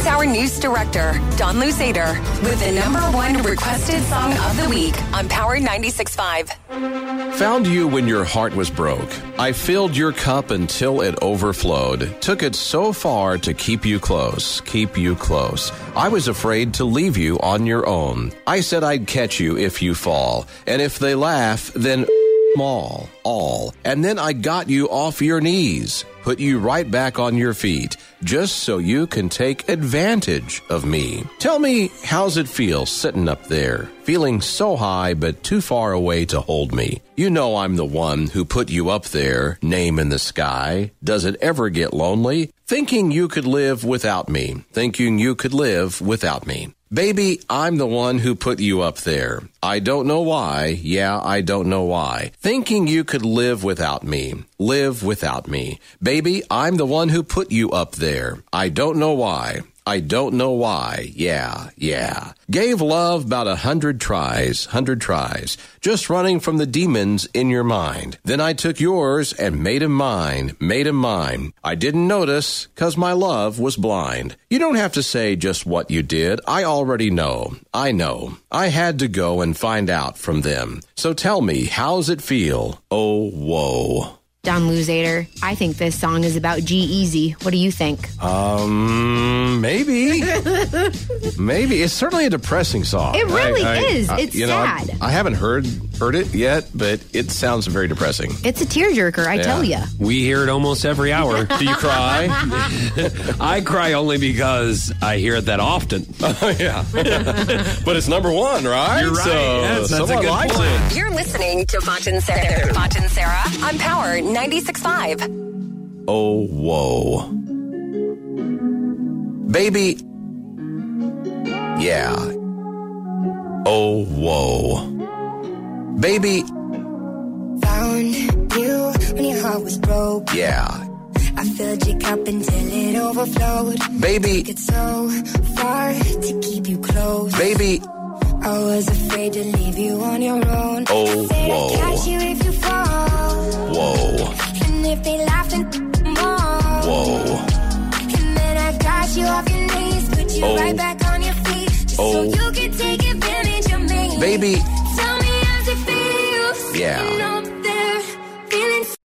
Here's our news director, Don Luzader, with the #1 requested song of the week on Power 96.5. Found you when your heart was broke. I filled your cup until it overflowed. Took it so far to keep you close, keep you close. I was afraid to leave you on your own. I said I'd catch you if you fall. And if they laugh, then all. And then I got you off your knees, put you right back on your feet, just so you can take advantage of me. Tell me, how's it feel sitting up there, feeling so high but too far away to hold me? You know I'm the one who put you up there, name in the sky. Does it ever get lonely? Thinking you could live without me, thinking you could live without me. Baby, I'm the one who put you up there. I don't know why. Yeah, I don't know why. Thinking you could live without me. Live without me. Baby, I'm the one who put you up there. I don't know why. I don't know why. Yeah. Gave love about 100 tries. Just running from the demons in your mind. Then I took yours and made him mine. I didn't notice 'cause my love was blind. You don't have to say just what you did. I already know. I know. I had to go and find out from them. So tell me, how's it feel? Oh, whoa. Don Luzader, I think this song is about G-Eazy. What do you think? Maybe. Maybe. It's certainly a depressing song. It really is. It's sad. I haven't heard it yet, but it sounds very depressing. It's a tearjerker, I tell you. We hear it almost every hour. Do you cry? I cry only because I hear it that often. Oh, yeah. But it's #1, right? You're right. So yes, that's a good point. You're listening to Foch and Sarah on Power 96.5. Oh, whoa. Baby. Yeah. Oh, whoa. Baby. Found you when your heart was broke. Yeah. I filled your cup until it overflowed. Baby. Took it so far to keep you close. Baby. I was afraid to leave you on your own. Oh, Said whoa. I'd catch you if you fall. Whoa. And if they laughed and more. Whoa. And then I got you off your knees, put you right back on your feet, just so you could take advantage of me. Baby.